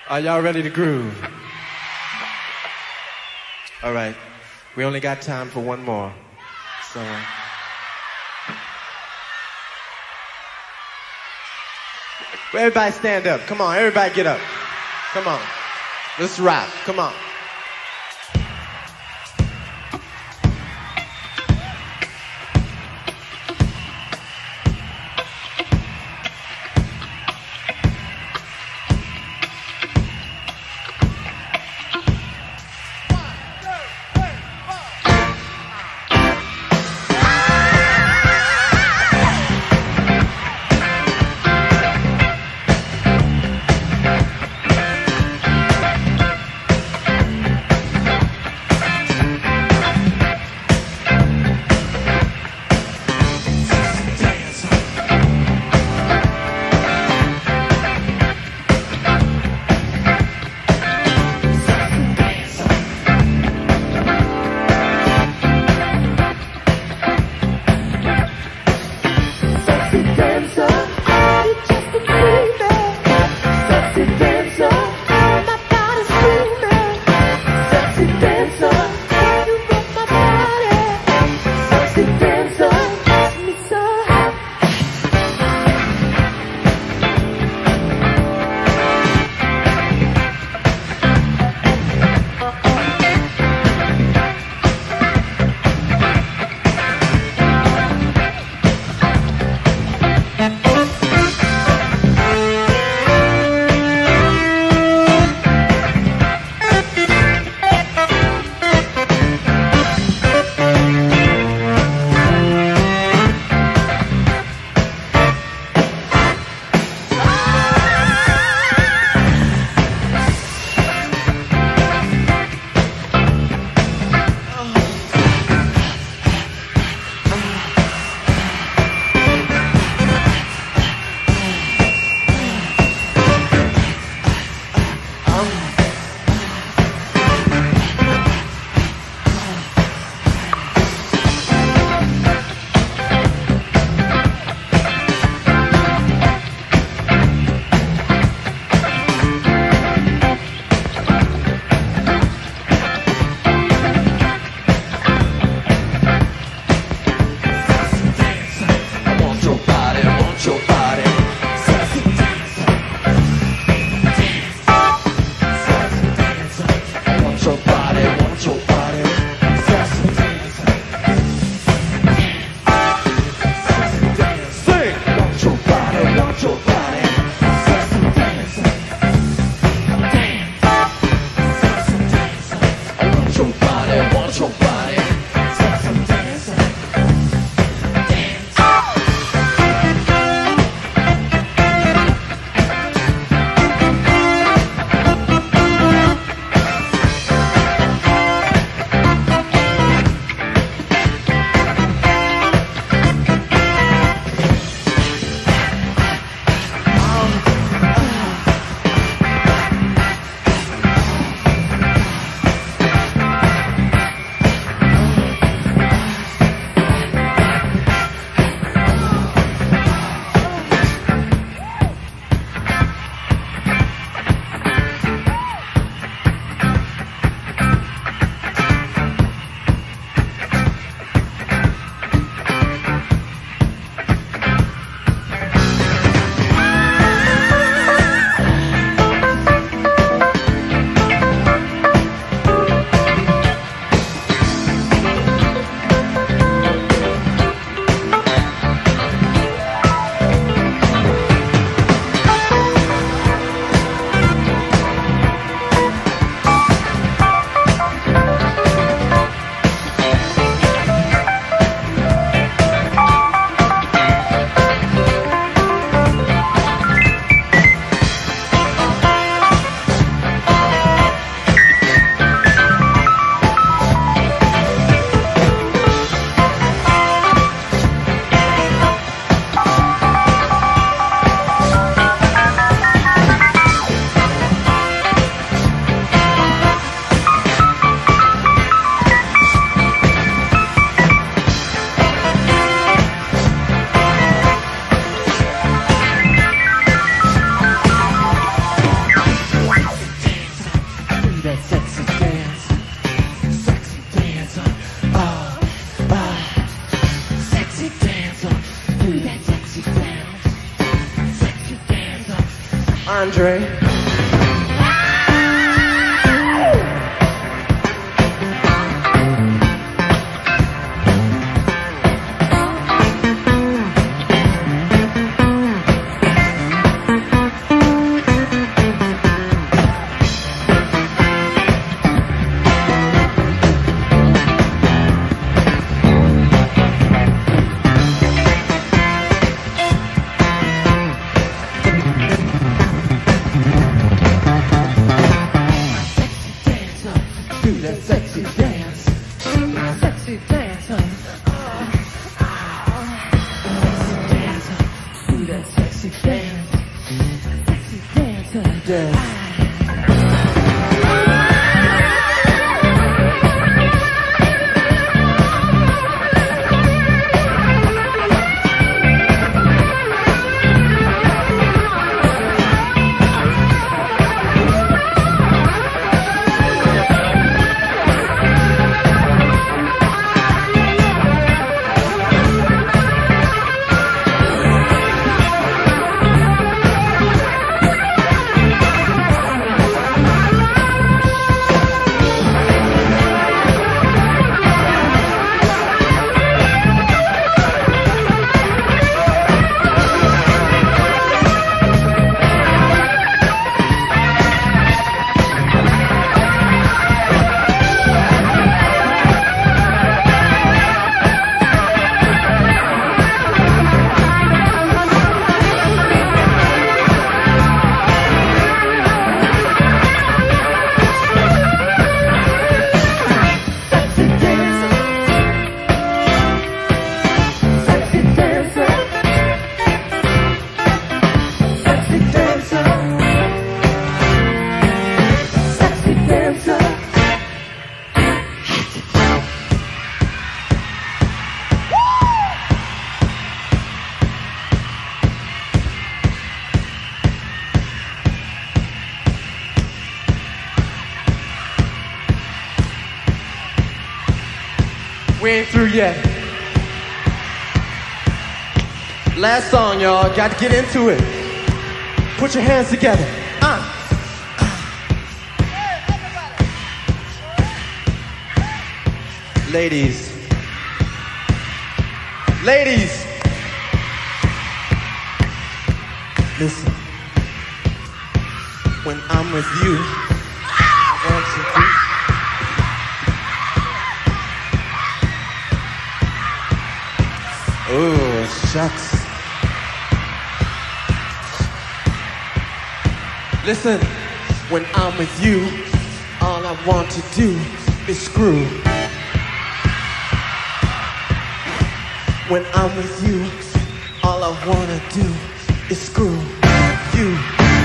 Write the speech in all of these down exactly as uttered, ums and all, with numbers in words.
Are y'all ready to groove? All right. We only got time for one more. So... Well, everybody stand up. Come on, everybody get up. Come on. Let's rock. Come on. Andre. Do that sexy dance, sexy dance, uh, sexy dance, do that sexy dance, sexy dance, uh, dance. We ain't through yet. Last song, y'all. Got to get into it. Put your hands together. Uh. Ladies. Ladies. Listen. When I'm with you, I want you to. Oh, shucks. Listen, when I'm with you, all I want to do is screw. When I'm with you, all I want to do is screw you.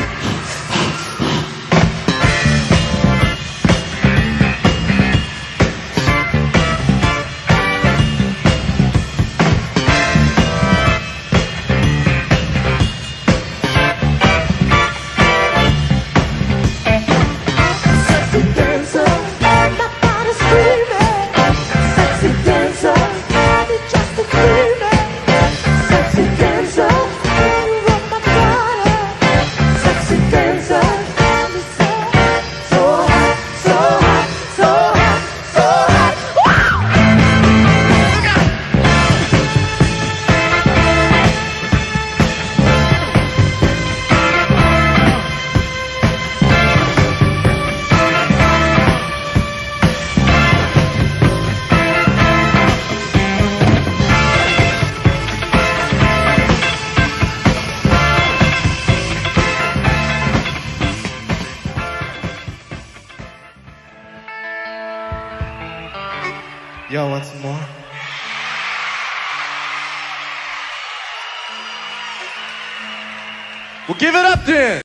Y'all want some more? Well, give it up then!